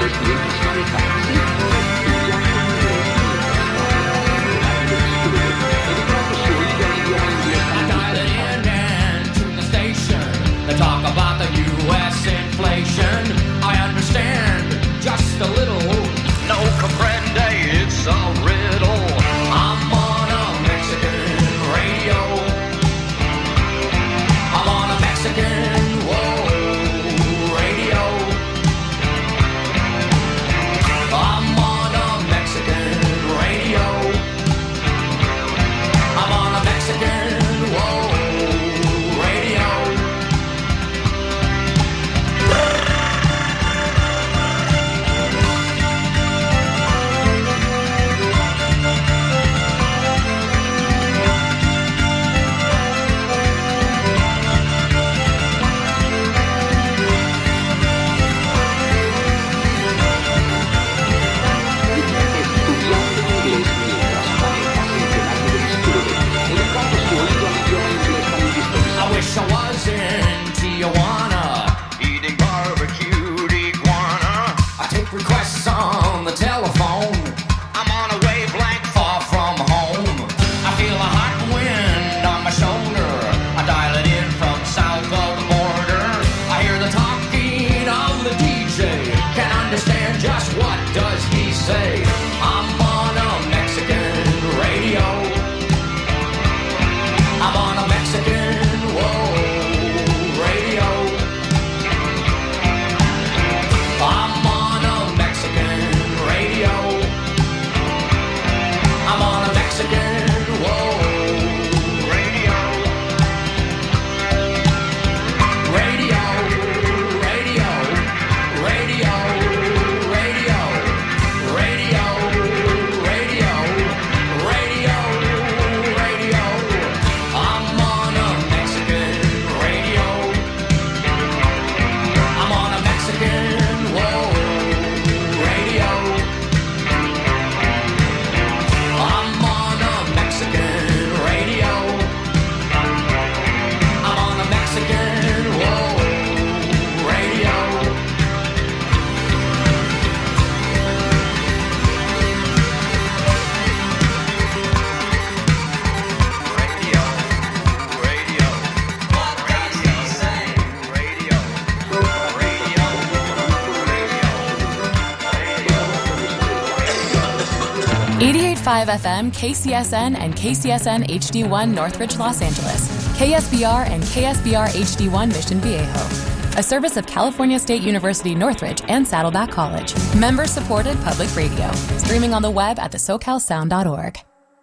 88.5 FM, KCSN, and KCSN HD1 Northridge, Los Angeles. KSBR and KSBR HD1 Mission Viejo. A service of California State University Northridge and Saddleback College. Member-supported public radio. Streaming on the web at thesocalsound.org.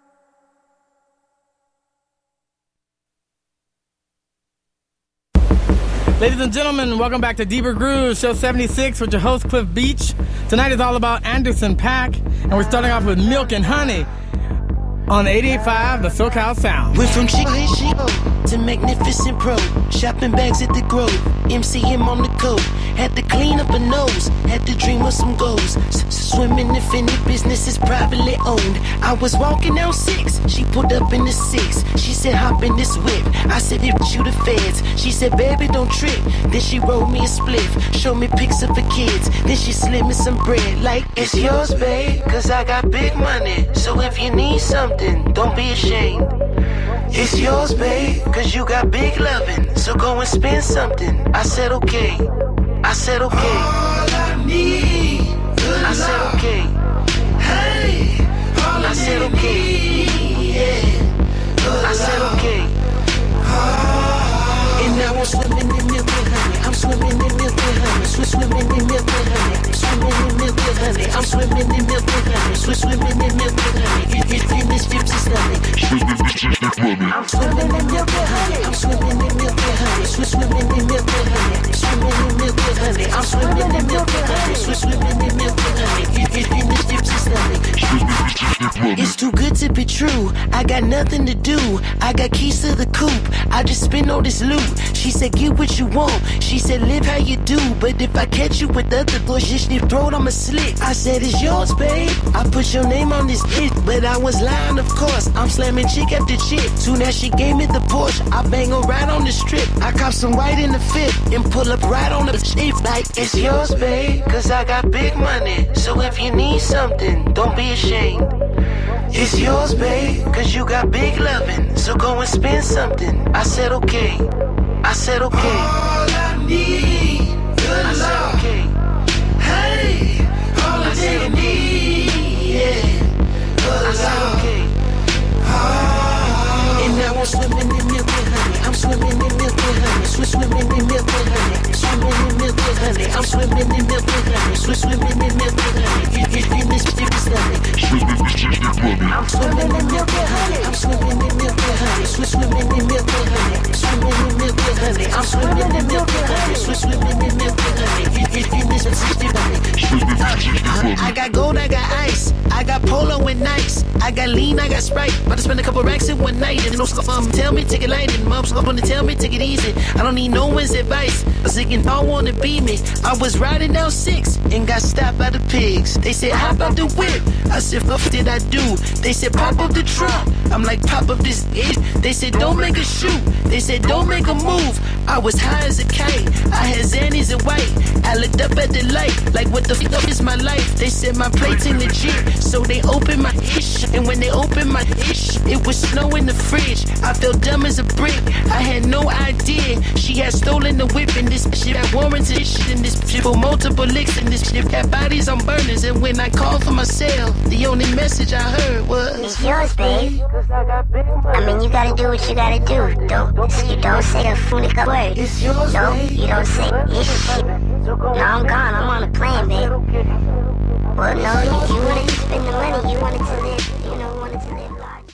Ladies and gentlemen, welcome back to Deeper Grooves, show 76 with your host, Cliff Beach. Tonight is all about Anderson .Paak, and we're starting off with Milk and Honey on 88.5, the SoCal Sound. We're from Chicago to Magnificent Pro, shopping bags at the Grove, MCM on the coat. Had to clean up a nose, had to dream of some goals. Swimming if any business is privately owned. I was walking down 6, she pulled up in the 6. She said, hop in this whip. I said, if you the feds. She said, baby, don't trip. Then she rolled me a spliff, showed me pics of her kids. Then she slid me some bread, like, it's yours, babe, cause I got big money. So if you need something, don't be ashamed. It's yours, babe, cause you got big loving. So go and spend something. I said, okay. I said, okay. All I need, I said, okay. Hey, all I said, okay. I said, okay. And now I'm swimming in milk and honey. I'm swimming in milk and honey. Swimming in milk and honey. Swimming in milk and honey. I'm swimming in milk and honey. Swimming in milk and honey. If this gypsy stomach. I'm swimming in milk and honey. I'm swimming in milk and honey. Swimming in milk and honey. Swimming in milk and honey. I'm swimming in milk and honey. Swimming in milk and honey. If this gypsy stomach. It's too good to be true. I got nothing to do. I got keys to the coupe. I just spin all this loot. She said, get what you want. She said, live how you do. But if I catch you with other bullshit, your throat, I'ma slit. I said, it's yours, babe. I put your name on this bitch, but I was lying, of course. I'm slamming chick after chick. Soon as she gave me the Porsche, I bang her right on the strip. I cop some white in the fifth and pull up right on the shit like it's yours, babe. Cause I got big money. So if you need something, don't be ashamed. It's yours, babe, cause you got big loving. So go and spend something. I said okay. I said okay. All I need, good love. Okay. Hey, all I need, yeah, good I said love. okay. And now I'm swimming in milk and honey. I'm swimming in milk and honey. Swimming in milk and honey. Swimming in milk and honey. I'm swimming in milk and honey. Swimming in milk and honey. You this shit is lovely. I'm swimming in milk and honey. I'm swimming in milk and honey. Swimming in milk and honey. Swimming in milk and honey. I'm swimming in milk and honey. Swimming in milk and honey. You this shit is lovely. I got gold, I got ice. I got Polo and Nikes. I got lean, I got Sprite. About to spend a couple racks in one night. And no tell me, take it light. And mom's gonna tell me, take it easy. I don't need no one's advice. I was thinking, all wanna be me. I was riding down 6 and got stopped by the pigs. They said, hop out the whip. I said, what did I do? They said, pop up the trunk. I'm like, pop up this itch. They said, don't make a shoot. They said, don't make a move. I was high as a kite. I had Xannies and white. I looked up at the light, like what the fuck is my life? They said my plates ain't legit, so they opened my ish. And when they opened my ish, it was snow in the fridge. I felt dumb as a brick. I had no idea she had stolen the whip, and this shit had warrants and shit, and this shit for multiple licks, and this shit had bodies on burners. And when I called for my cell, the only message I heard was, it's yours, babe. I mean, you gotta do what you gotta do. You don't say the funica word. it's yours, No, babe. you don't say it's shit. No, I'm gone. I'm on a plane, babe. Well, no, you wanted to spend the money. You wanted to live, wanted to live large.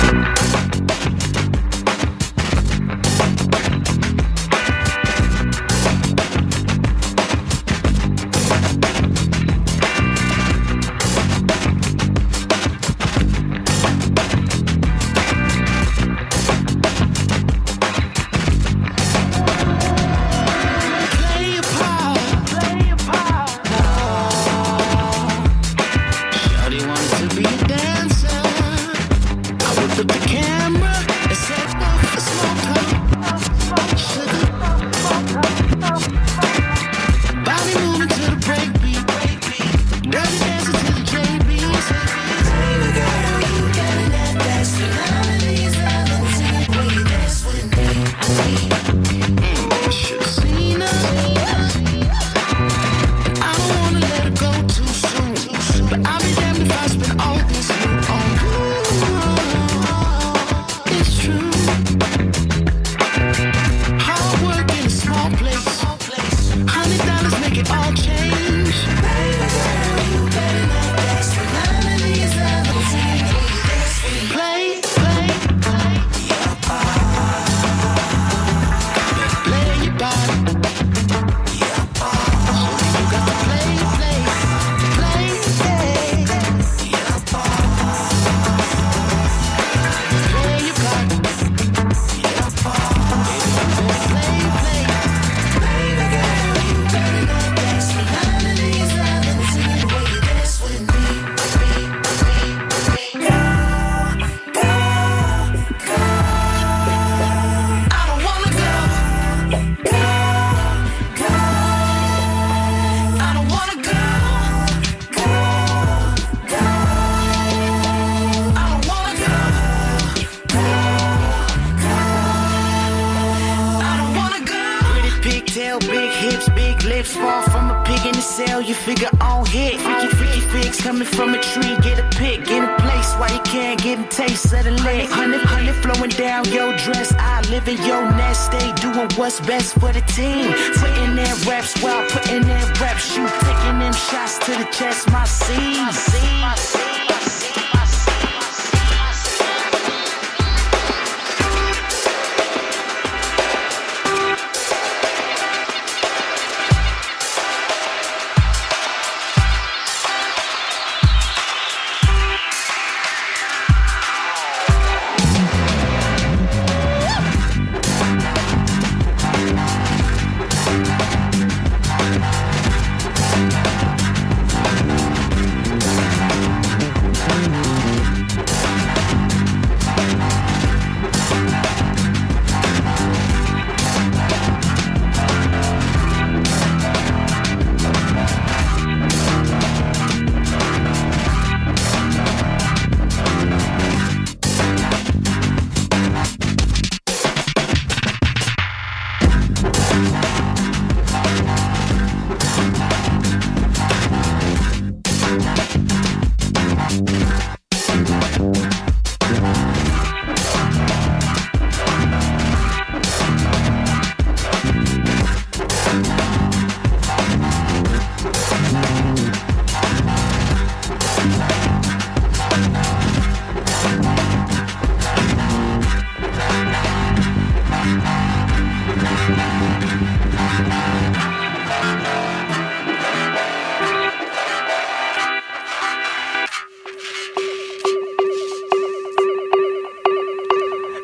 You figure on hit, freaky figs coming from a tree. Get a pick, get a place while you can't get a taste of the lick. Honey flowing down your dress. I live in your nest, stay doing what's best for the team. Putting in reps while putting in reps. You taking them shots to the chest, my seeds.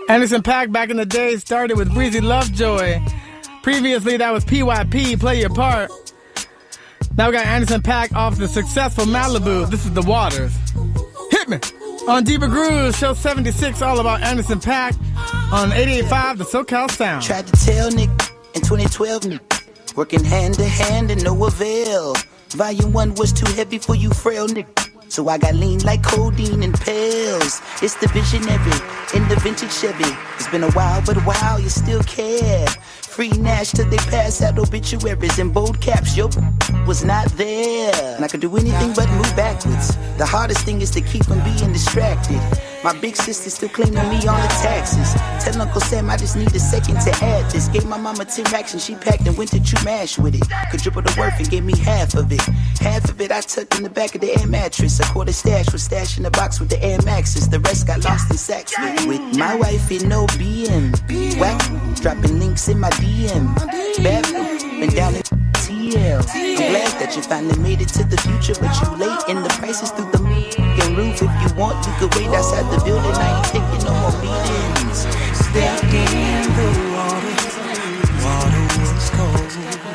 Anderson .Paak back in the day started with Breezy Lovejoy. Previously, that was PYP, Play Your Part. Now we got Anderson .Paak off the successful Malibu. This is The Waters. Hit me! On Deeper Grooves, show 76, all about Anderson .Paak on 88.5, the SoCal Sound. Tried to tell Nick in 2012, working hand to hand and no avail. Volume 1 was too heavy for you frail Nick. So I got lean like codeine and pills. It's the visionary in the vintage Chevy. It's been a while, but wow, you still care. Free Nash till they pass out obituaries in bold caps. Yo, was not there. And I could do anything but move backwards. The hardest thing is to keep from being distracted. My big sister still claiming me on the taxes. Tell Uncle Sam I just need a second to add this. Gave my mama 10 racks and she packed and went to Chumash with it. Could triple the worth and gave me half of it. Half of it I tucked in the back of the air mattress. A quarter stash was stashed in the box with the Air Maxes. The rest got lost in sacks with my wife in no BM. Whack, dropping links in my DM. Bathroom, been down in TL. I'm glad that you finally made it to the future, but you late and the prices through the roof. If you want, you could wait outside the building. I ain't taking no more meetings. Stepped in the water, water was cold.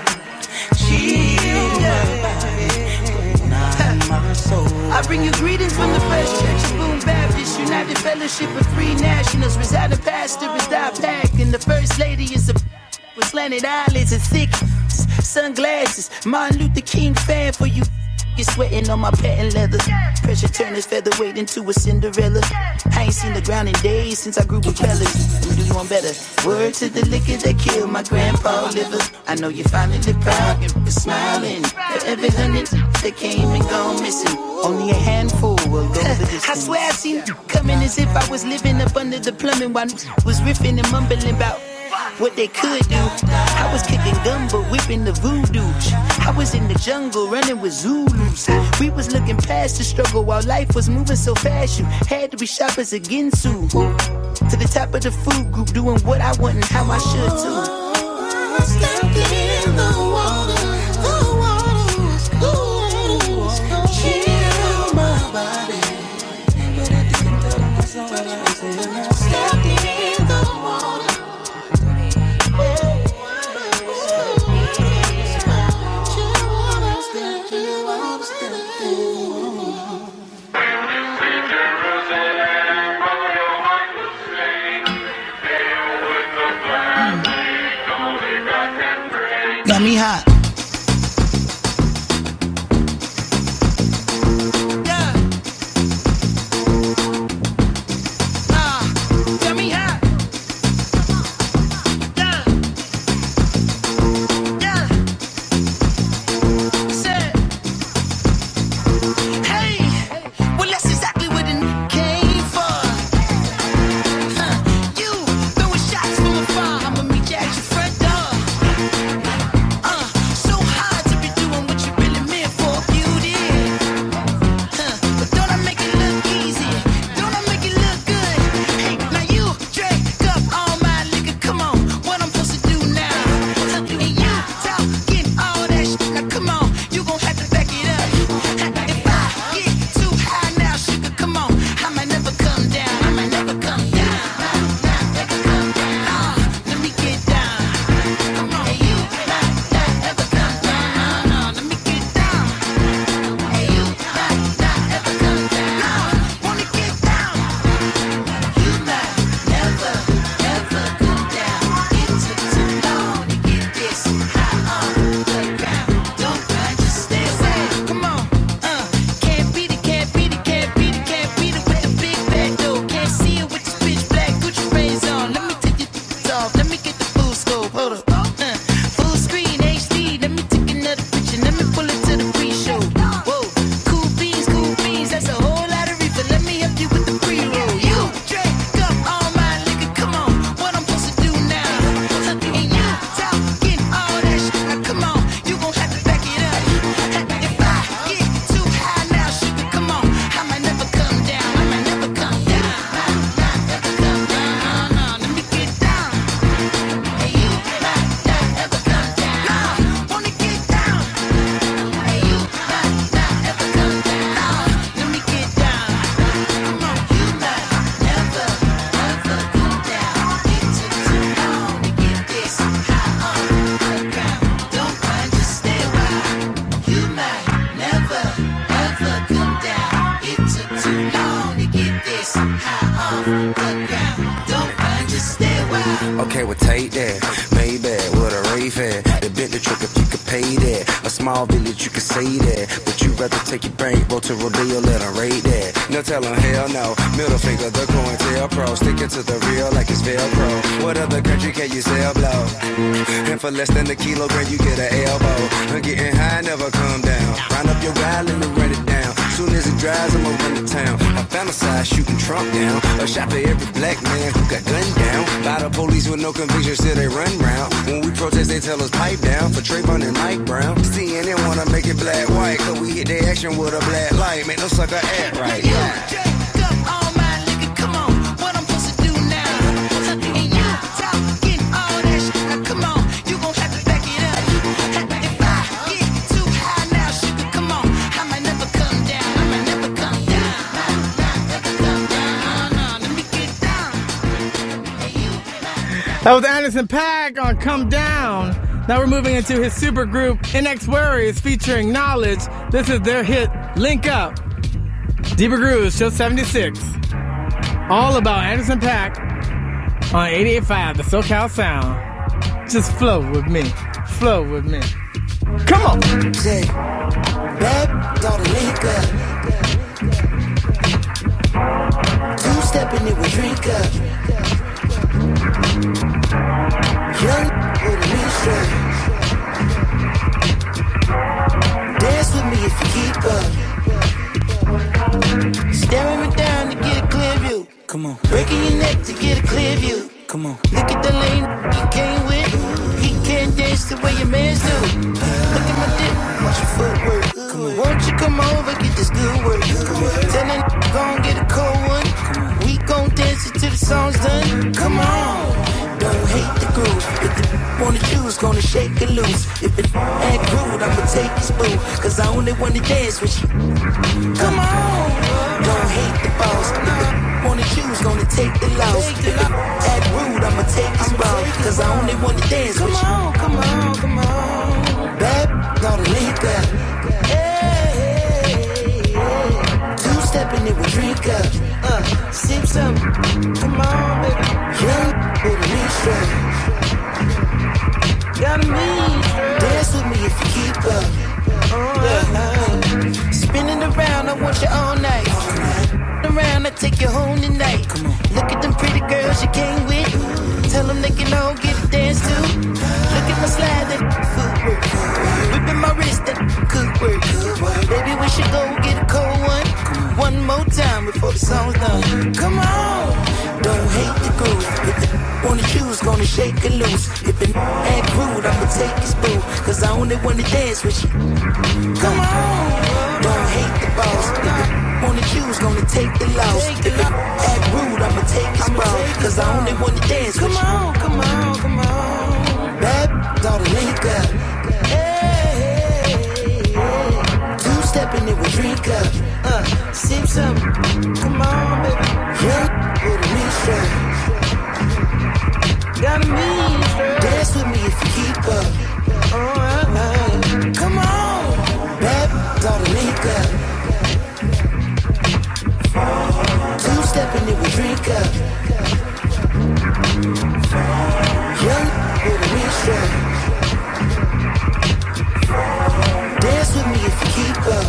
Chill my body, not my soul. I bring you greetings from the First Church of Boone Baptist United Fellowship of Free Nationals. Residing pastor is .Paak, and the First Lady is a with slanted eyelids and thick sunglasses. Martin Luther King fan for you. You're sweating on my patent leather. Pressure turn his featherweight into a Cinderella. I ain't seen the ground in days since I grew propellers. I'm doing better. Word to the liquor that killed my grandpa liver. I know you finally proud and smiling. For every hundred that came and gone missing, only a handful will go the distance. I swear I seen you coming as if I was living up under the plumbing while was riffing and mumbling about what they could do. I was kicking gumbo, whipping the voodoo. I was in the jungle running with Zulus. We was looking past the struggle while life was moving so fast. You had to be sharp as a Ginsu. To the top of the food group, doing what I want and how I should too. Stepped in the water, the water was cool. Chill my body, but I didn't tell myself what I was saying. Stepped in the water. Got me hot. Yeah. Got me hot. Yeah. Yeah. Said, hey, well that's exactly what it came for. You throwing shots from afar. I'ma meet you at your front door. small village, you can say that. But you rather take your bankroll to Rodeo, let her raid that. No tell them hell no. Middle finger, the COINTELPRO. Sticking to the real like it's Velcro. What other country can you sell blow? And for less than a kilogram, you get an elbow. I'm getting high, never come down. Round up your ride, let me run it down. Soon as it dries, I'ma run to town. I fantasize shooting Trump down. A shot for every black man who got gunned down. By the police with no conviction, still they run round. When we protest, they tell us pipe down. For Trayvon and Mike Brown. CNN wanna make it black white, cause we hit their action with a black light. Make no sucker act right. Yeah. That was Anderson .Paak on Come Down. Now we're moving into his super group, NX Worries, featuring Knowledge. This is their hit, Link Up. Deeper Grooves, show 76. All about Anderson .Paak on 88.5, the SoCal Sound. Just flow with me. Flow with me. Come on. Say, babe, gotta link up. Two-stepping it with drink up. Young with a new shirt. Dance with me if you keep up. Staring me down to get a clear view. Come on. Breaking your neck to get a clear view. Come on. Look at the lane you came with. He can't dance the way your mans do. Look at my dick, watch your footwork. Come on. Won't you come over, get this good work. Come on. Tell that gon' get a cold one. We gon' dance until the song's done. Come on. Don't hate the groove. If the wanna choose, gonna shake it loose. If it act rude, I'ma take his boo. Cause I only wanna dance with you. Come on. Don't hate the boss. If the wanna choose, gonna take the loss. If it act rude, I'ma take his ball. Cause I only wanna dance with you. Come on, come on. Babe, gotta link up. Hey, two-stepping it with drink up. Sip some. Come on, baby. Young with a new shirt. Got a mean shirt. Dance with me if you keep up. Spinning around, I want you all night. Around, I take you home tonight. Look at them pretty girls you came with. Tell them they can all get a dance too. Look at my slide, that footwork. Whipping my wrist, that good work. Baby, we should go get a cold one. One more time before the song's done. Come on. Don't hate the groove. If the wanna choose, gonna shake it loose. If it act rude, I'ma take his boo. Cause I only wanna dance with you. Come on. Don't hate the boss. If the wanna choose, gonna take the loss. If it act rude, I'ma take his ball. Cause I only wanna dance with you. Come on, come on, come on. Babe, gotta link up. Hey, two-stepping it with drink up. Sip some. Come on, baby. Young with a new shirt. Got a mean shirt. Dance with me if you keep up. Come on. Babe, gotta link up. Two-stepping it with drink up. Young with a new shirt. Dance with me if you keep up.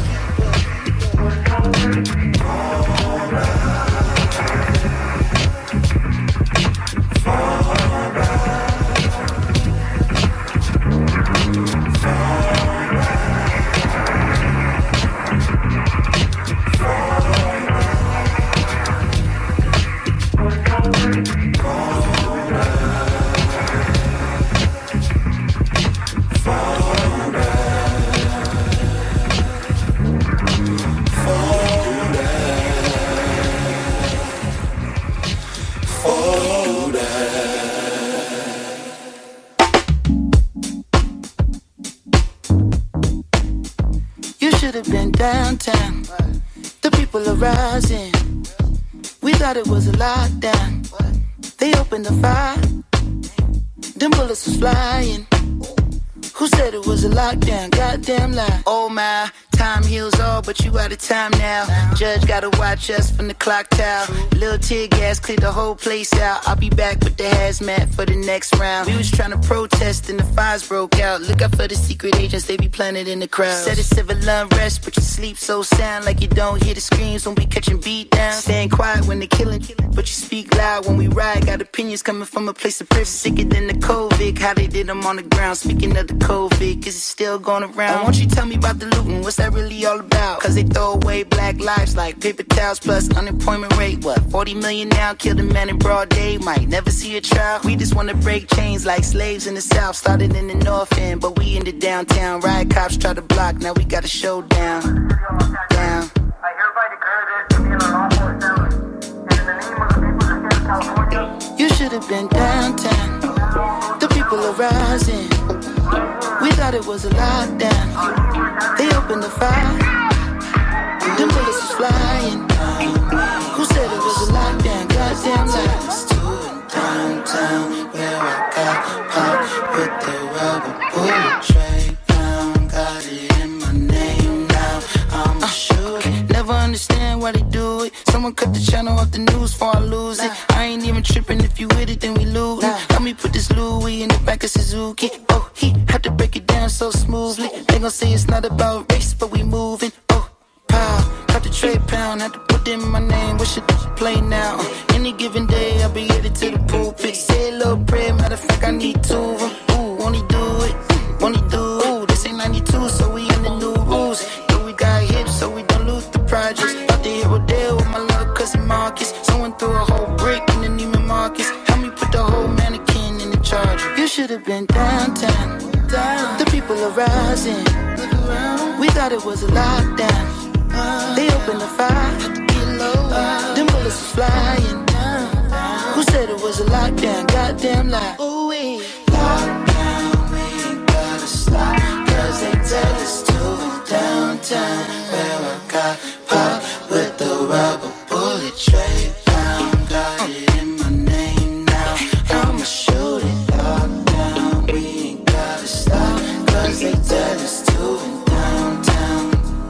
Downtown, the people are rising. We thought it was a lockdown. They opened the fire. Them bullets was flying. Who said it was a lockdown? Goddamn lie. Oh my. Time heals all, but you out of time now. Judge gotta watch us from the clock tower. Little tear gas cleared the whole place out. I'll be back with the hazmat for the next round. We was trying to protest and the fires broke out. Look out for the secret agents, they be planted in the crowd. Said it's civil unrest, but you sleep so sound like you don't hear the screams when we catching beat down. Staying quiet when they killing, but you speak loud when we ride. Got opinions coming from a place of privilege. Sicker than the COVID, how they did them on the ground. Speaking of the COVID, is it still going around? Why don't you tell me about the looting? What's that really all about? Cause they throw away black lives like paper towels plus unemployment rate. What, 40 million now? Killed a man in broad day, might never see a trial. We just wanna break chains like slaves in the south. Started in the north end, but we in the downtown. Riot cops try to block, now we got a showdown. Down. You should have been downtown. The people are rising. We thought it was a lockdown. They opened the fire. Them bullets was flying. Who said it was a lockdown? Goddamn lies. Downtown, where I got popped with the rubber bullet tray. Found, got it in my name now. I'm a shooter. Never understand why they do it. Someone cut the channel off the news before I lose it. I ain't even tripping. If you with it, then we lose. Let me put this Louis in the back of Suzuki. Oh, he had to break it down so smoothly. They gon' say it's not about race, but we moving. Oh, pow, cut the tray pound. Had to put in my name. What should play now? Any given day, I'll be headed to the pulpit. Say a little prayer. Matter of fact, I need two of them. Ooh, won't he do it? Won't he do it? Ooh, this ain't 92, so we in the new rules. Yeah, we got hips, so we don't lose the projects. About to hit Rodale with my little cousin Marcus. Someone threw a whole brick in the Neiman Marcus. Help me put the whole mannequin in the charge. You should have been downtown. The people are rising. We thought it was a lockdown. They opened the fire. Them bullets was flying. Who said it was a lockdown? Goddamn lie. Ooh, we lockdown, we ain't gotta stop. Cause they tell us to downtown. Where I got popped with the rubber bullet tray. Found, got it in my name now. I'ma shoot it. Lockdown, we ain't gotta stop. Cause they tell us to downtown.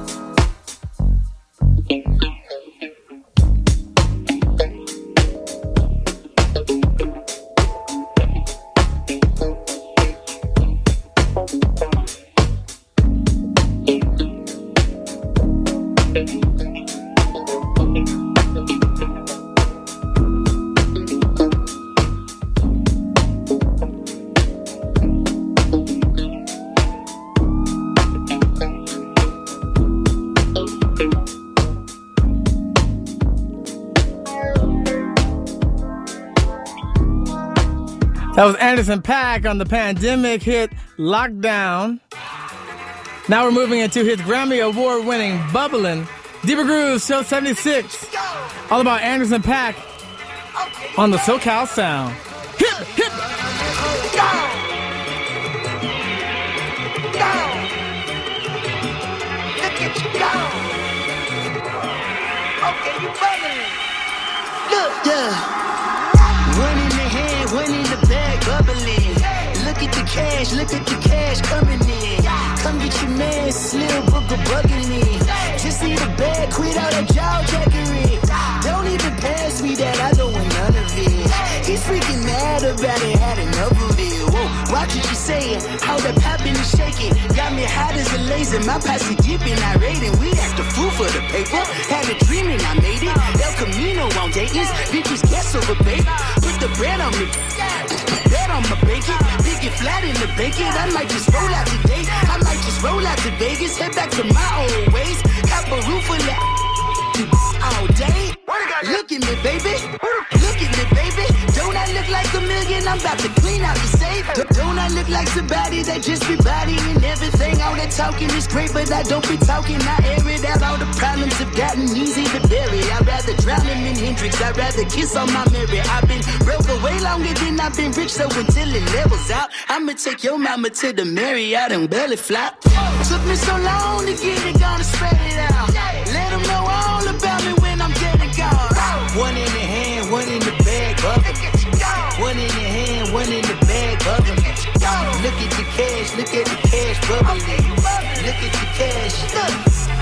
That was Anderson .Paak on the pandemic hit Lockdown. Now we're moving into his Grammy Award-winning Bubbling. Deeper Grooves, Show 76. All about Anderson .Paak on the SoCal Sound. Hip, hip, go! Go! Look at you go! Okay, you bubbling. Look, yeah. One in the hand, one in the bag, bubbling. Look at the cash coming in. Come get your man, Slim Booker bugging me. Just need a bag, quit all that jaw jackery. Don't even pass me that, I don't want none of it. He's freaking mad about it, had enough of it. Whoa, watch what you saying, how that poppin' and shaking. Got me hot as a laser, my posse deep and irate. And we act a fool for the paper. Had a dream and I made it. El Camino on Dayton's, bitches guess over baby. Put the bread on me, bread on my bacon. Big it flat in the bacon. I might just roll out today. I might just roll out to Vegas, head back to my old ways. Got a roof full of all day. Look at me, baby. Look at me, baby. Don't I look like a million? I'm about to clean out the safe. Don't I look like somebody that just be bodying everything? All that talking is great, but I don't be talking. I air it out. All the problems have gotten easy to bury. I'd rather drown him in Hendrix. I'd rather kiss on my Mary. I've been broke way longer than I've been rich, so until it levels out, I'ma take your mama to the Marriott and belly flop. Took me so long to get it, gonna spread it out. Let them know all about me when I'm dead and gone. One in the hand, one in the bag, bubbling. One in the hand, one in the bag, bubbling. Look at the cash, bubbling. Look at the cash.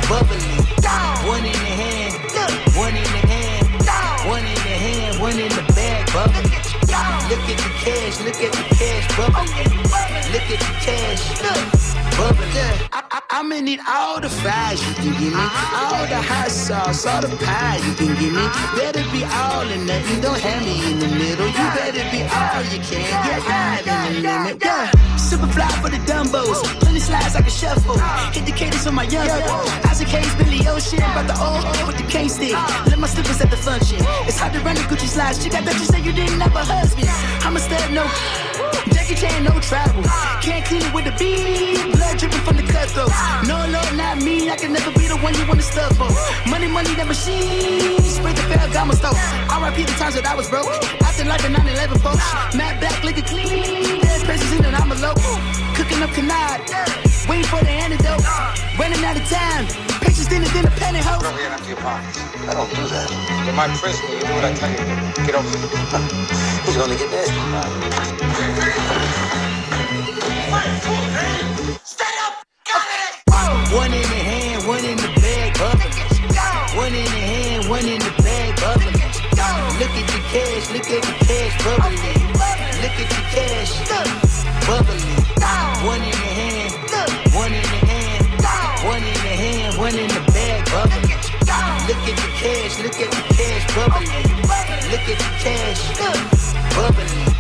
cash, look at the cash bubbling. Look at the cash, bubbling. I'ma need all the fries you can give me, all the hot sauce, all the pie you can give me. Better be all or nothing, don't have me in the middle. You better be all you can, get high in the limit. Yeah, super fly for the Dumbos, plenty slides I can shuffle. Hit the cadence on my young Isaac Hayes, Billy Ocean, about the old with the cane stick. Let my slippers at the function. It's hard to run the Gucci slides. Chick, I bet you say you didn't have a husband. I'm a stud, no Jackie Chan, no travel. Can't clean it with the beat. Blood dripping from the cutthroats. No, Lord, not me. I can never be the one you want to stuff for. Money, that machine. Spray the Ferragamo stove. R.I.P. the times that I was broke. Acting like a 9/11 folks. Matte black, liquor clean. There's places in and I'm a local. Cooking up canard. Waiting for the antidote. Running out of time. Patience thinner than a pantyhose. Over here and empty your pockets. I don't do that. In my prison, you do what I tell you to. Get over here. Who's gonna get nasty? Stay up! Got it! One in the hand, one in the bag, bubbling. One in the hand, one in the bag, bubbling. Look at the cash, look at the cash, bubbling. Look at the cash, bubbling. One in the hand, one in the hand, one in the hand, one in the bag, bubbling. Look at the cash, look at the cash, bubbling. Look at the cash, bubbling.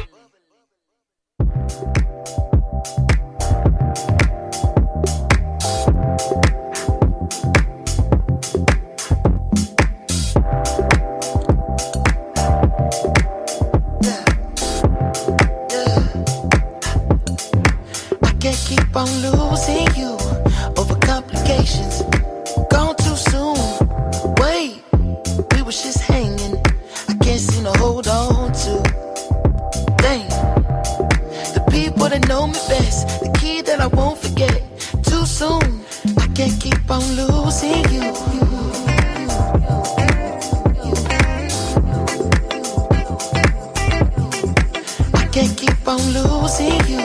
Keep on losing you over complications. Gone too soon. Wait, we was just hanging. I can't seem to hold on to. Dang, the people that know me best, the key that I won't forget. Too soon, I can't keep on losing you. I can't keep on losing you.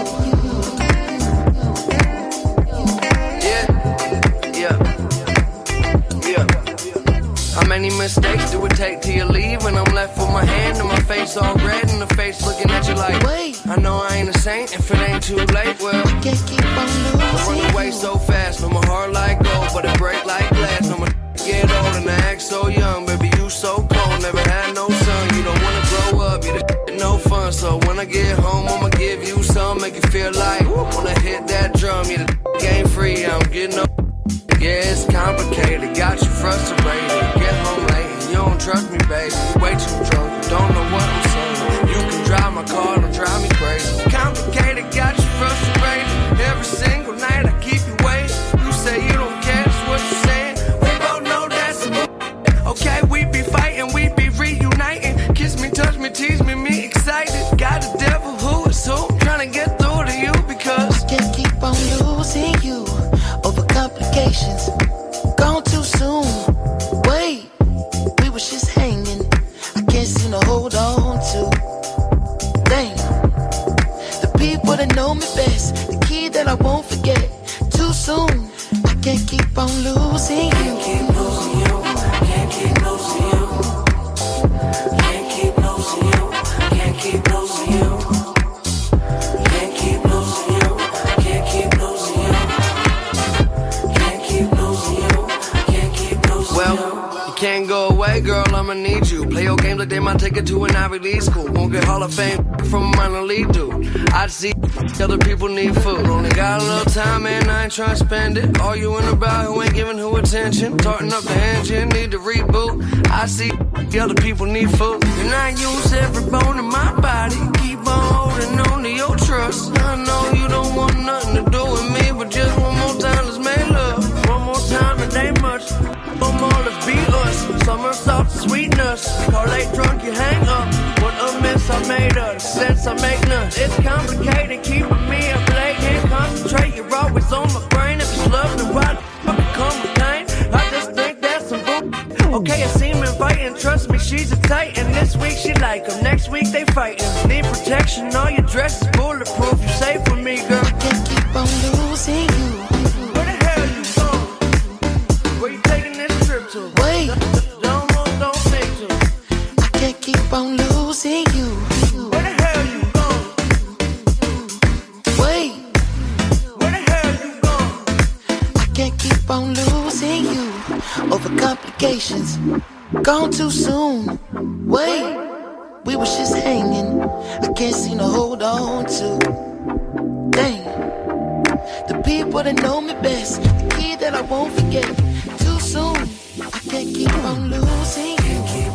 How many mistakes do it take till you leave? When I'm left with my hand and my face all red and the face looking at you like, wait, I know I ain't a saint if it ain't too late. Well, I can't keep on losing. I run away so fast, no my heart like gold, but it break like glass. No my get old and I act so young, baby you so cold, never had no son. You don't wanna grow up, you the no fun. So when I get home, I'ma give you some, make you feel like wanna hit that drum. You the ain't free, I'm getting up. Yeah, it's complicated, got you frustrated. Get home late and you don't trust me, baby. You way too drunk, you don't know what I'm saying. You can drive my car, don't drive me crazy. Complicated, got you frustrated. Every single night I keep you waiting. You say you don't care, that's what you're saying. We both know that's a okay, we be fighting, we be reuniting. Kiss me, touch me, tease me, me excited. Got the devil who is who, trying to get through to you because I can't keep on losing you over complications. Gone too soon. Wait, we was just hanging. I can't seem to hold on to. Dang, the people that know me best, the key that I won't forget. Too soon, I can't keep on losing you. Can't keep losing you. Can't keep losing you. Can't keep losing you. Can't keep losing you. Can't keep losing you. Can't keep losing you. well, you can't go away, girl, I'ma need you. Play your games like they might take it to an Ivy League school. Won't get Hall of Fame from a minor league dude. I see other people need food. Only got a little time and I ain't trying to spend it. Arguing about who ain't giving who attention. Starting up the engine, need to reboot. I see other people need food. And I use every bone in my body. Keep on holding on to your trust. I know you don't want nothing to do with me, but just one more time, let's make love. One more time, it ain't much. One more, let's be us. Summer soft sweetness. Call late drunk, you hang up. What a mess I made of. Sense I make none. It's complicated, keeping me up late. Can't concentrate, you're always on my brain. If it's love, then why the fuck come with pain? I just think that's some bull. Okay, I seem inviting. Trust me, she's a titan. This week she like him. Next week they fighting. Need protection, all your dress is bulletproof. You safe with me, girl. I can't keep on losing you. Where the hell you going? Where you taking this trip to? Wait, Don't think to. I can't keep on losing you. Where the hell you going? over complications. Gone too soon. Wait, we was just hanging. I can't seem to hold on to. Dang, the people that know me best, the key that I won't forget. Too soon, I can't keep on losing you.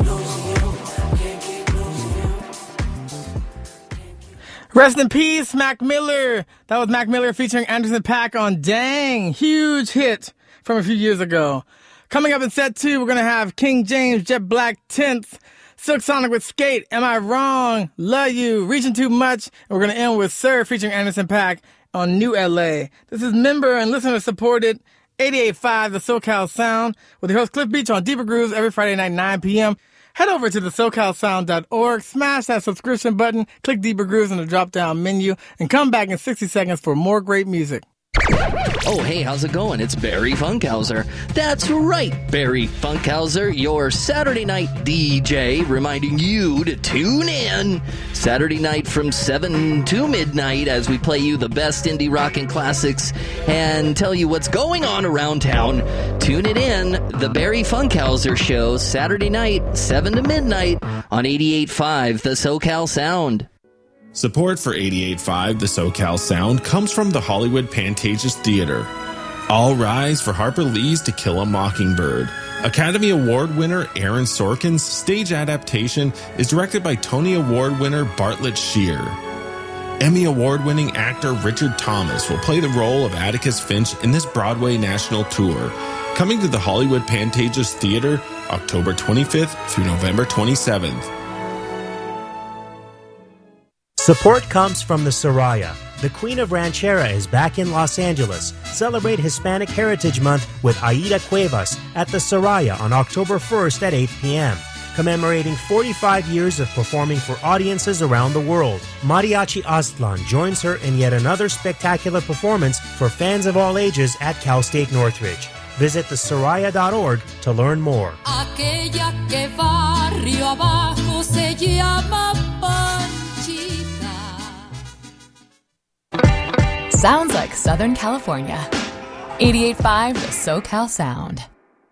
Rest in peace, Mac Miller. That was Mac Miller featuring Anderson .Paak on Dang. Huge hit from a few years ago. Coming up in set 2, we're going to have King James, Jet Black, 10th, Silk Sonic with Skate, Am I Wrong, Love You, Reaching Too Much, and we're going to end with Sir featuring Anderson .Paak on New LA. This is member and listener supported 88.5 The SoCal Sound with your host Cliff Beach on Deeper Grooves every Friday night, 9 p.m. Head over to thesocalsound.org, smash that subscription button, click Deeper Grooves in the drop-down menu, and come back in 60 seconds for more great music. Oh, hey, how's it going? It's Barry Funkhauser. That's right, Barry Funkhauser, your Saturday night DJ, reminding you to tune in Saturday night from 7 to midnight as we play you the best indie rock and classics and tell you what's going on around town. Tune it in, The Barry Funkhauser Show, Saturday night, 7 to midnight on 88.5 The SoCal Sound. Support for 88.5 The SoCal Sound comes from the Hollywood Pantages Theater. All rise for Harper Lee's To Kill a Mockingbird. Academy Award winner Aaron Sorkin's stage adaptation is directed by Tony Award winner Bartlett Shear. Emmy Award-winning actor Richard Thomas will play the role of Atticus Finch in this Broadway national tour, coming to the Hollywood Pantages Theater October 25th through November 27th. Support comes from the Soraya. The Queen of Ranchera is back in Los Angeles. Celebrate Hispanic Heritage Month with Aida Cuevas at the Soraya on October 1st at 8 p.m. Commemorating 45 years of performing for audiences around the world. Mariachi Aztlan joins her in yet another spectacular performance for fans of all ages at Cal State Northridge. Visit thesoraya.org to learn more. Aquella que barrio abajo se llama Sounds like Southern California. 88.5 The SoCal Sound.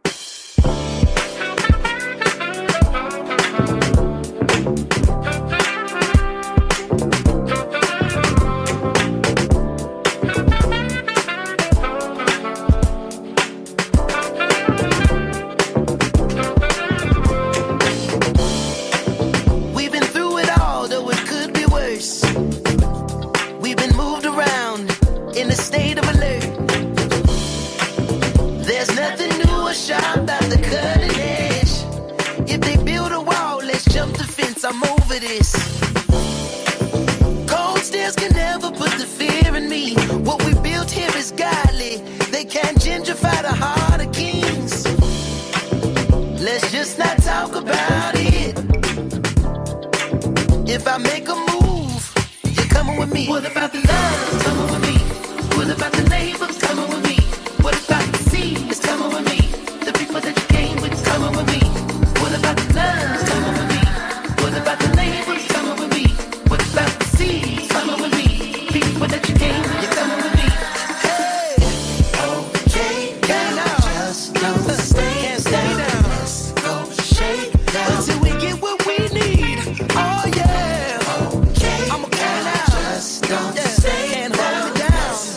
We've been through it all, though it could be worse. We've been moved around in a state of alert. There's nothing new or sharp about the cutting edge. If they build a wall, let's jump the fence, I'm over this. Cold stairs can never put the fear in me. What we built here is godly. They can't gentrify the heart of kings. Let's just not talk about it. If I make a move, you're coming with me. What about the love? Coming with me. What about the neighbors coming with me? What about the sea is coming with me? The people that you came with coming with me. What about the love coming with me? What about the neighbors coming with me? What about the sea coming with me? People that you came with, you're coming with me. Hey, okay, now just don't stay down. Let's go shake down until we get what we need. Oh yeah, okay, I'm okay now. Just don't stay and hold me down.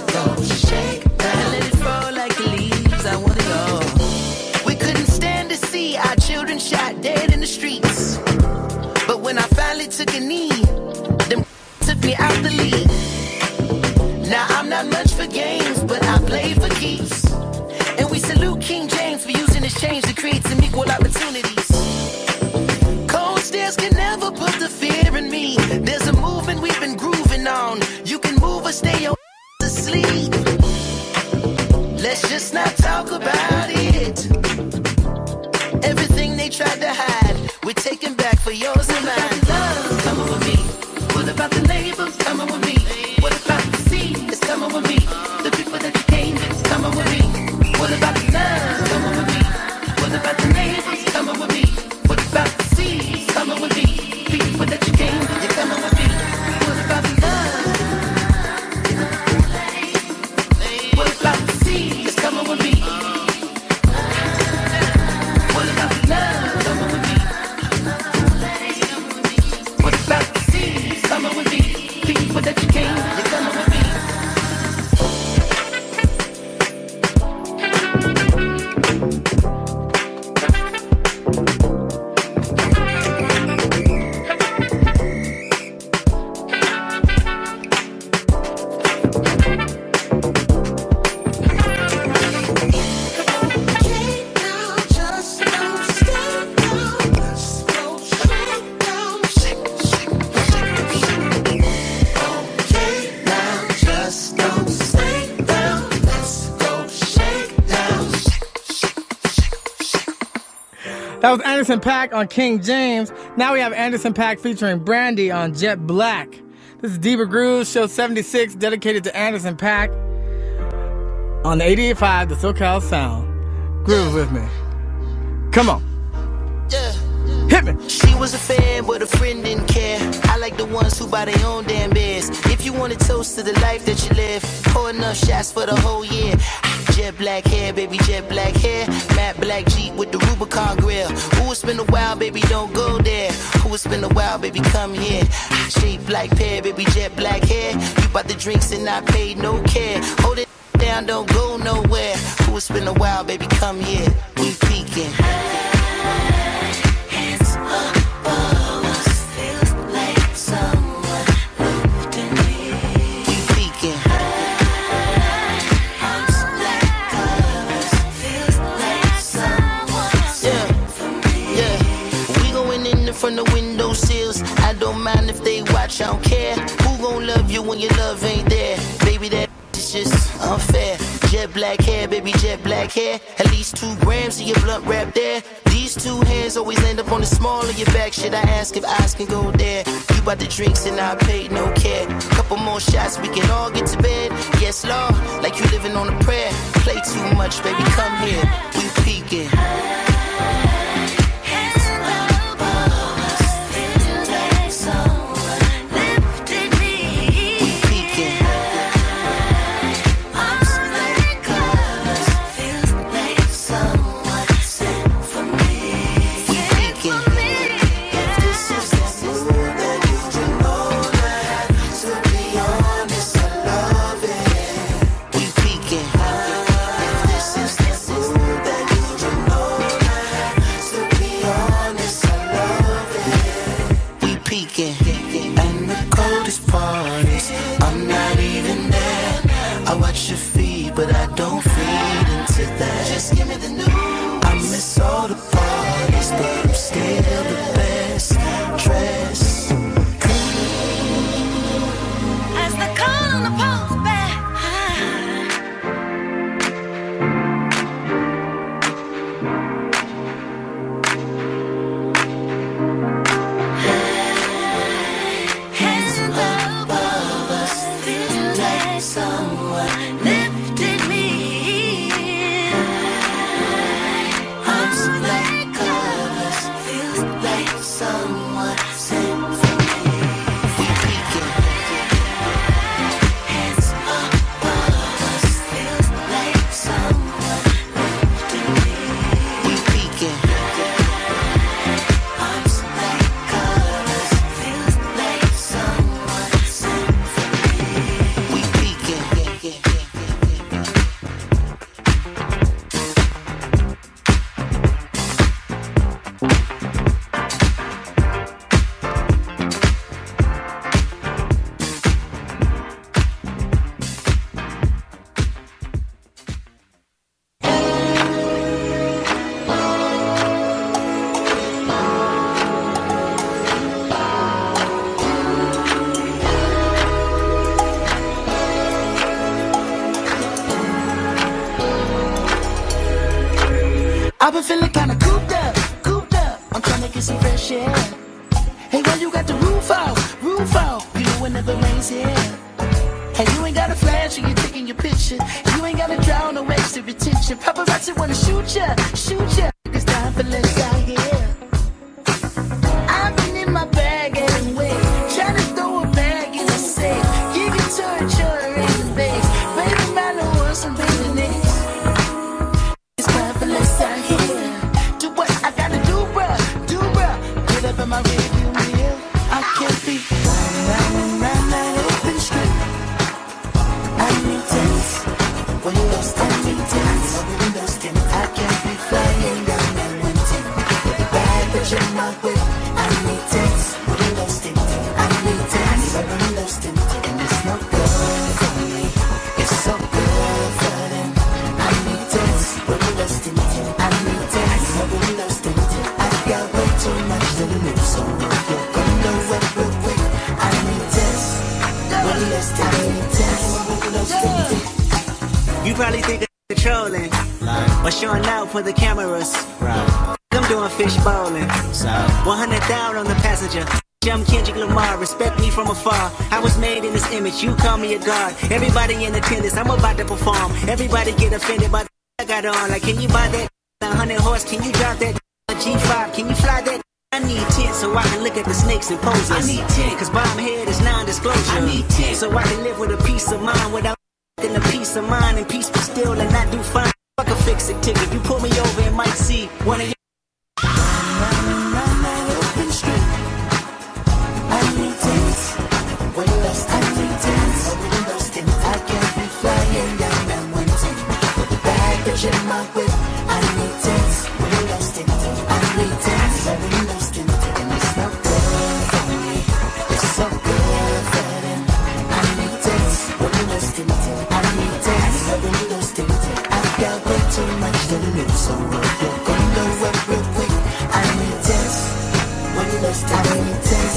Shot dead in the streets. But when I finally took a knee, them took me out the league. Now I'm not much for games, but I play for keeps. And we salute King James for using his change to create some equal opportunities. Cold stairs can never put the fear in me. There's a movement we've been grooving on. You can move or stay your asleep. Let's just not talk about it. Everything they tried to hide, we're taking back for yours and mine. Love coming with me. What about the neighbors coming with me? What about the sea is coming with me? The people that you came with is coming with me. What about the love coming with me? What about the neighbors coming with me? What about the sea coming with me? People that you came with, you're coming with me. What about the love? What about the sea is coming with me? That was Anderson .Paak on King James. Now we have Anderson .Paak featuring Brandy on Jet Black. This is Deeper Grooves, show 76, dedicated to Anderson .Paak on the 88.5, the SoCal Sound. Groove with me. Come on. Yeah. Hit me. She was a fan, but a friend didn't care. I like the ones who buy their own damn beers. If you want to toast to the life that you live, pour enough shots for the whole year. Jet black hair, baby, jet black hair. Matte black Jeep with the Rubicon grill. Ooh, it's been a while, baby, don't go there. Ooh, it's been a while, baby, come here. Straight black pair, baby, jet black hair. You bought the drinks and I paid no care. Hold it down, don't go nowhere. Ooh, it's been a while, baby, come here. We peeking. Hands above us, feels like someone lifting me. We peeking. Arms like covers, feels like someone's for me. Yeah, we going in front of window sills. I don't mind if they watch, I don't care. Who gon' love you when your love ain't there? Baby, that is just unfair. Jet black hair, baby, jet black hair. At least 2 grams of your blunt wrap there. These 2 hands always end up on the small of your back. Should I ask if eyes can go there? You bought the drinks and I paid no care. Couple more shots, we can all get to bed. Yes, Lord, like you living on a prayer. Play too much, baby, come here. We peeking. And the coldest part is I'm not even there. I watch your feed, but I don't feed into that. Just give me the news. I miss all the parties, but I'm still the best dressed. As the call on the post back. I've been feeling kinda cooped up. I'm trying to get some fresh air. Hey, why you got the roof out? You know it never rains here. Hey, you ain't got a flash when you're taking your picture. You ain't got to draw no extra attention. Paparazzi wanna shoot ya. It's time for less out here. I've been in my bag anyway, trying to throw a bag in the safe. You can turn each other in the base. Baby, man, I want some business. It's time for less out here. Do what I gotta do, bruh. Get up in my rearview mirror. I can't be running round that open street. I need tense. Windows tint. I can't be flying down that one tint. The bag that's in my way. I need tense. Windows tint. I need tense. Windows tint. And it's no good for me. It's so good for them. I need tense. Windows tint. I need tense. Windows tint. I got way too much to lose, so you're gonna know it real quick. I need tense. Windows tint. I need tense. Windows tint. You probably think I'm trolling, or showing out for the cameras. Right. I'm doing doing fish bowling. So 100 down on the passenger. I'm Kendrick Lamar, respect me from afar. I was made in this image, you call me a god. Everybody in attendance, I'm about to perform. Everybody get offended by the I got on. Like, can you buy that 100 horse? Can you drive that G5? Can you fly that? I need 10 so I can look at the snakes and poses. I need 10 cause bomb head is non-disclosure. I need 10 so I can live with a peace of mind without in a peace of mind and peace be still and not do fine. Fuck a fix-it ticket. You pull me over and might see one of your open street. I need tents. When lost, I need tents. When lost in, I can't be flying down that 110. With the baggage in my whip, I need tents. When lost in, I need tents. When lost in, and it's not good for me. It's so good for them. I need tents. When lost in, I need tents. When lost in, I've got way too much to lose, so we're gonna work real quick. I need tents. When lost in, I need tents.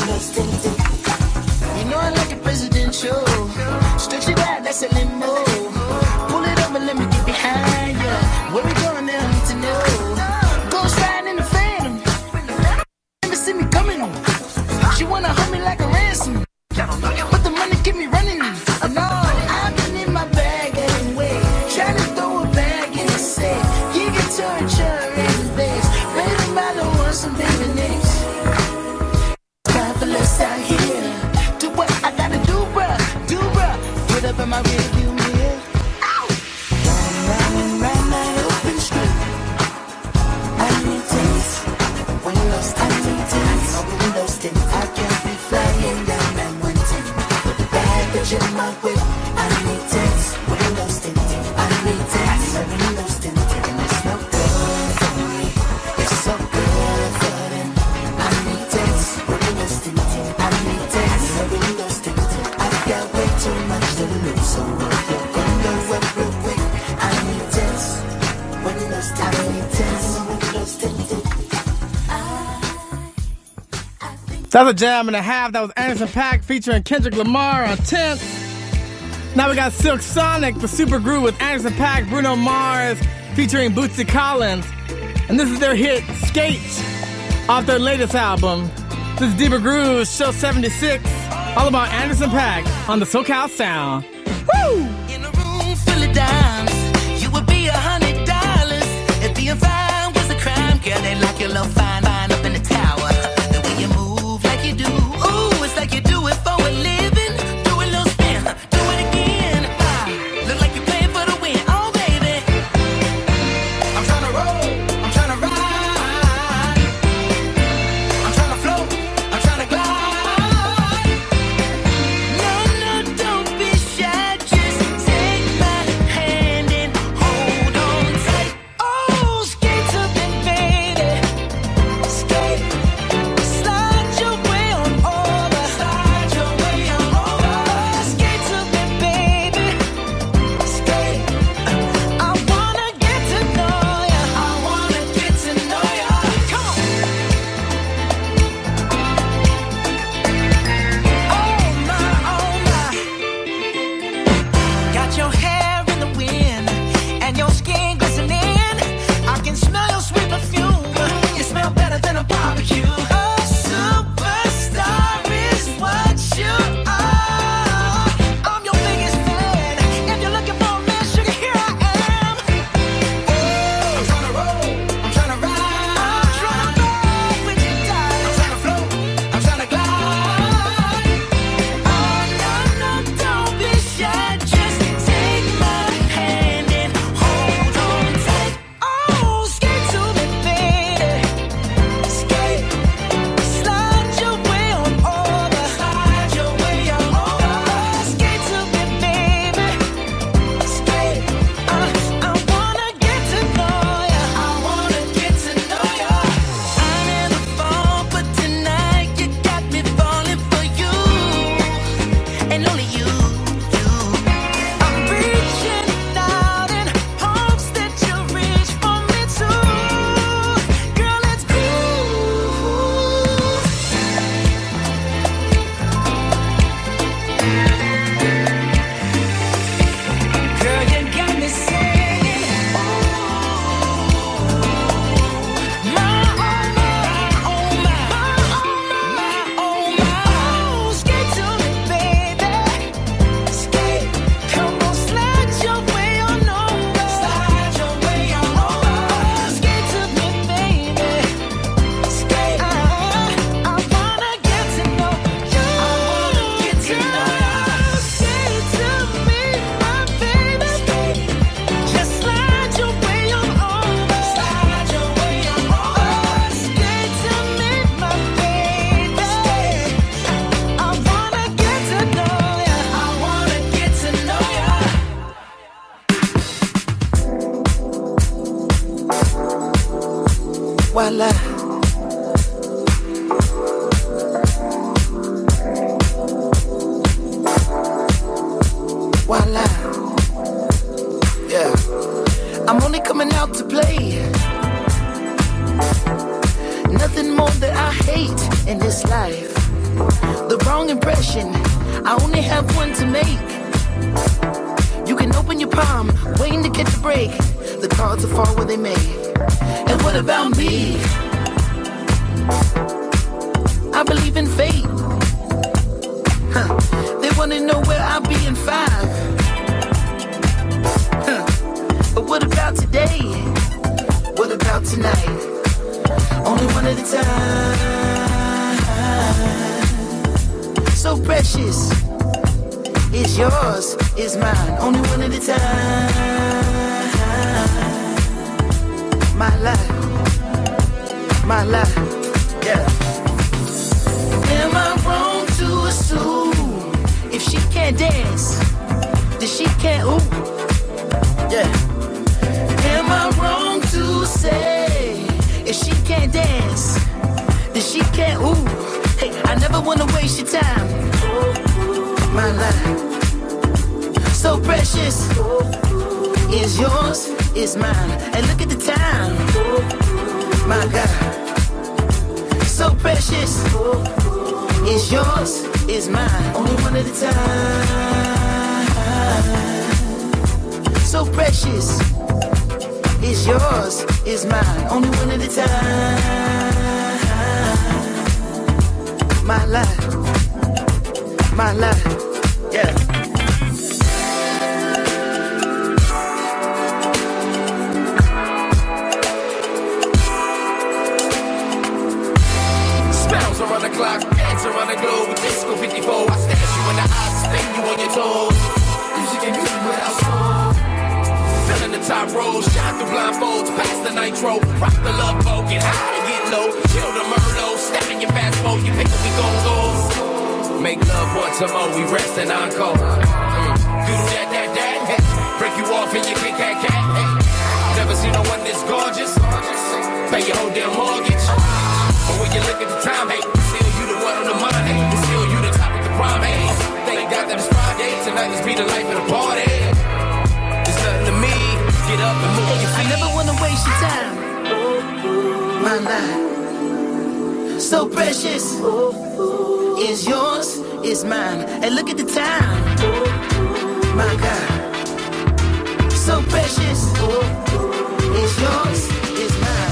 You know I like it presidential. Stretch it out, that's a limo. Pull it up and let me get behind ya. Where we going now, I need to know. Ghost riding in the Phantom. Never see me coming on. She wanna hold me like a ransom, but the money keep me running. No, I've been in my bag anyway. Trying to throw a bag in the set. You get torture in the best. Baby, I don't want some baby names. Travelers out here. Do what I gotta do, bruh. Do, bruh. Put up in my rearview mirror. Ow! Round my open street. I need tents. When lost, I need tents. When lost in, I can't be flying down that 110. With the baggage in my whip, I need tents. When lost in, I need tents. When lost in, and it's no good for me. It's so good for them. I need tents. When lost in, I need tents. When lost in, I've got way too much to lose, so we're gonna work real quick. I need tents. When lost, I need tents. When lost in, That's a jam and a half. That was Anderson .Paak featuring Kendrick Lamar on 10th. Now we got Silk Sonic, the super groove with Anderson .Paak, Bruno Mars featuring Bootsy Collins. And this is their hit, Skate, off their latest album. This is Deeper Grooves, show 76, all about Anderson .Paak on the SoCal Sound. Woo! In a room full of dimes, you would be $100 if being fine was a crime. Girl, they lock your little fine up in the tower. The way you move like you do, ooh, it's like you do it for a living. Do a little spin, do it again. Look like you playing for the win, oh baby. I'm tryna roll, I'm tryna ride, I'm tryna float, I'm tryna glide. No, don't be shy, just Voila. Voila. Yeah. I'm only coming out to play. Nothing more that I hate in this life. The wrong impression, I only have one to make. You can open your palm, waiting to catch a break. The cards will fall where they may. And what about me? I believe in fate. They wanna know where I'll be in 5. But what about today? What about tonight? Only one at a time. So precious. It's yours, it's mine. Only one at a time. My life, yeah. Am I wrong to assume if she can't dance, then she can't ooh? Yeah. Am I wrong to say if she can't dance, then she can't ooh? Hey, I never wanna waste your time. My life, so precious. Is yours, is mine. And look at the time. My God, so precious. Is yours, is mine. Only one at a time. So precious. Is yours, is mine. Only one at a time. My life, yeah. Around the clock, dance around the globe. Disco 54, I stash you in the eyes, spin you on your toes. Music and music without soul. Filling the top rows, shine through blindfolds, pass the nitro, rock the love boat, get high and get low, chill the Merlot, step in your fast mode, you pick up, we gon' go. Make love once a more, we rest and encore. Do that, break you off and you kick that cat. Never seen no one this gorgeous. Pay your whole damn mortgage. But when you look at the time, hey, still you the one on the mind, hey, still you the top of the prime, hey. Thank God that it's Friday, tonight let's be the life of the party. It's nothing to me, get up and move your feet. I never wanna waste your time. My life, so precious. Is yours, is mine. And look at the time. My God, so precious. Is yours, is mine.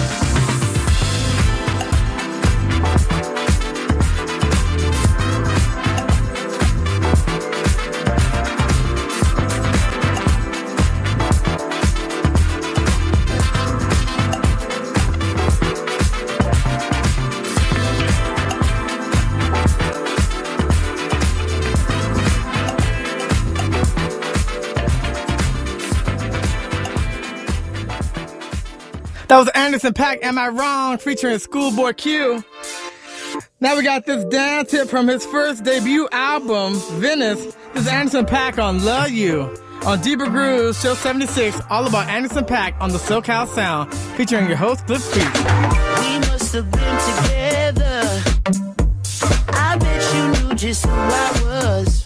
That was Anderson .Paak, Am I Wrong, featuring Schoolboy Q. Now we got this dance hit from his first debut album, Venice. This is Anderson .Paak on Love You. On Deeper Grooves, Show 76, all about Anderson .Paak on the SoCal Sound, featuring your host, Cliff Beach. We must have been together. I bet you knew just who I was.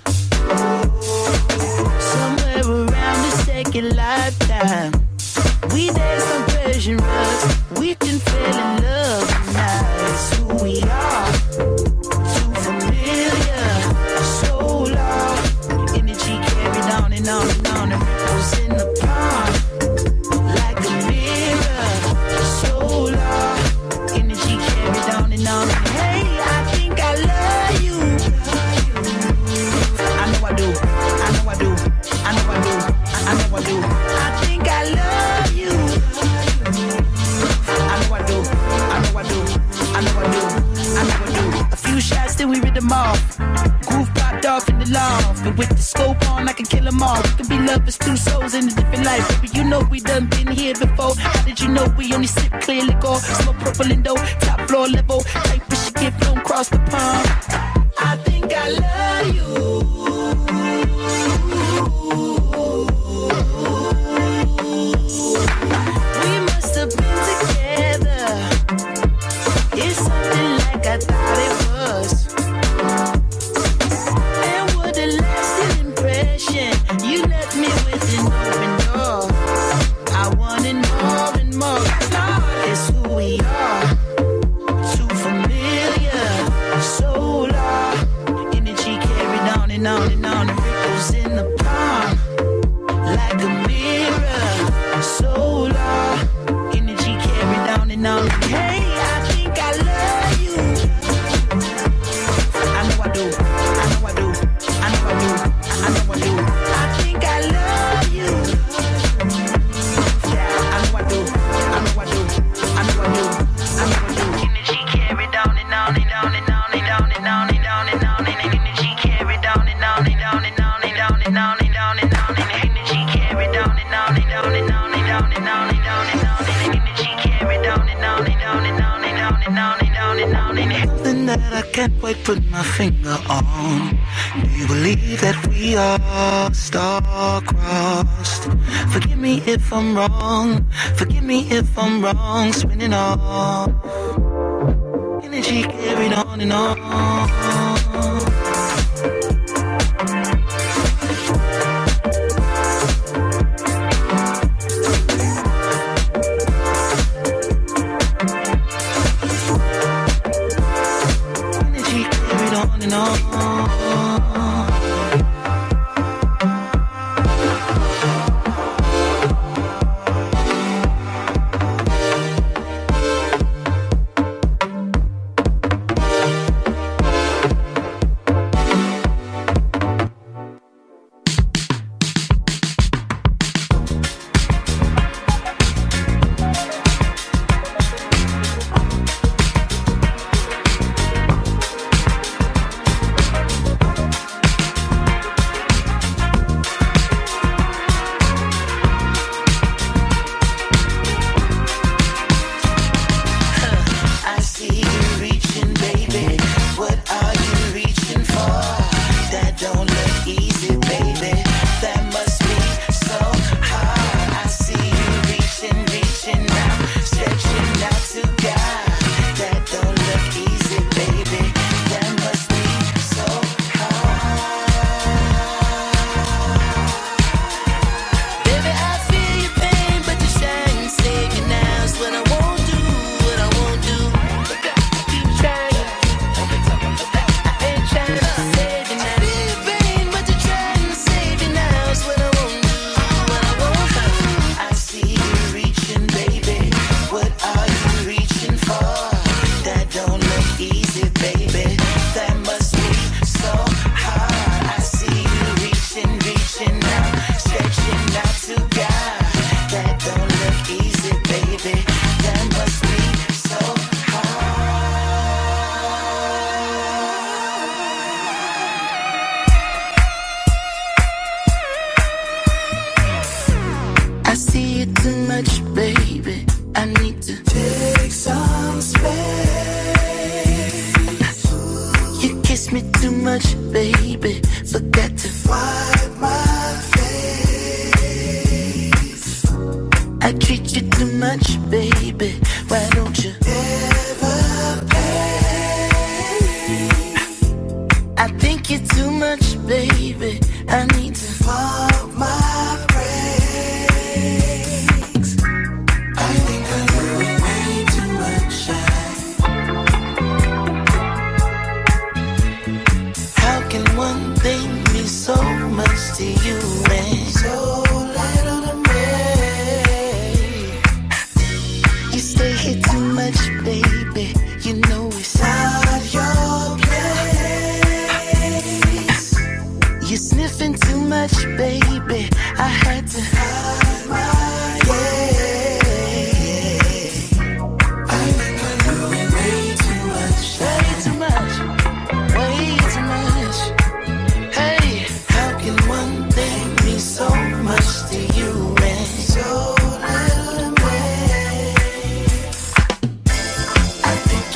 Somewhere around the second lifetime. We danced on Persian rugs. We didn't fall in love. Now it's who we are. Too familiar. So long. Energy carried on and on and on. And ripples in the palm. Like a mirror. So long. Energy carried on and on. And hey, I think I love you. I know I do. I know I do. I know I do. I know I do. I think I love you. I know I do. I know I do. I know I do. I know I do. A few shots, then we rid them off. Groove popped off in the loft. And with the scope on, I can kill them all. We can be lovers, two souls in a different life. Baby, you know we done been here before. How did you know we only sip clear liquor? Smoke purple and dough, top floor level. Type of shit get flown across the pond. I think I love you. We must have been together. like I thought it was. And what a lasting impression. You left me with an open door. I wanted more and more. It's who we are. Too familiar. So long. Energy carried on and on and on. And ripples in the palm. Like a mirror. So long. Energy carried on and on. Hey, I think I love you. I know I do. I know I do. I know I do. I know I do. I think I love you. Yeah, I know I do. I know I do. I know I do. I know I do. Energy carried on and on and on and on and on and on and on and on and energy carried on and on and on and on and on and on and on and on and energy carried on and on and on and on and on and on and on and on and energy carried on and on and on and on and on and on and on and on and something that I can't quite put my finger on. Do you believe that we are star-crossed? Forgive me if I'm wrong. Forgive me if I'm wrong. Spinning off. Energy carried on and on. Energy carried on and on. I see you reaching, baby. What are you reaching for? That don't look easy, baby. That must be so hard. I see you reaching, reaching out, stretching out to God. That don't look easy, baby. That must be so hard. Baby, I feel your pain, but you shine, save you now. It's what I won't do, what I won't do. Keep trying. I ain't trying to save you now. I feel your pain, but you're trying to save you now. It's what I won't do, what I won't do. I see you reaching, baby. What are you reaching for? That don't look easy, baby. That must be so hard. I see you reaching, reaching out, stretching out to God. That don't look easy, baby. That must be so hard. I see it too much, baby. I need to take some space. You kiss me too much, baby. Forget to wipe my face. I treat you too much, baby. Why don't you ever pay? I think you're too much, baby. I need to pump my brakes. I think I'm doing way too much. How can one thing mean so much to you and so little to me? You stay here too much, baby. You know it's not your place. You're sniffing too much, baby. I had to hide my gaze. I think I'm doing way too much. Way too much. Way too much. Hey, how can one thing mean so much to you and so little to me? I think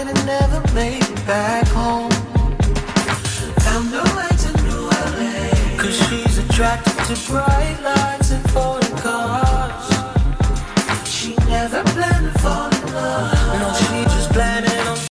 and it never made it back home. Found her way to New LA, 'cause she's attracted to bright lights and foreign cars. She never planned to fall